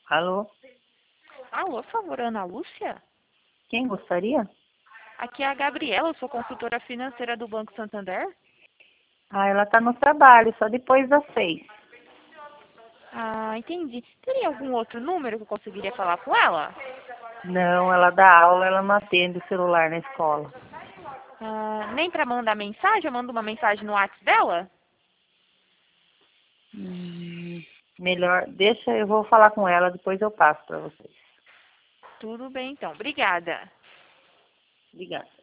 Alô? Alô, por favor, Ana Lúcia? Quem gostaria? Aqui é a Gabriela, eu sou consultora financeira do Banco Santander. Ah, ela tá no trabalho, só depois das 6. Ah, entendi. Teria algum outro número que eu conseguiria falar com ela? Não, ela dá aula, ela não atende o celular na escola. Ah, nem para mandar mensagem? Eu mando uma mensagem no WhatsApp dela? Melhor, deixa, eu vou falar com ela, depois eu passo para vocês. Tudo bem, então. Obrigada. Obrigada.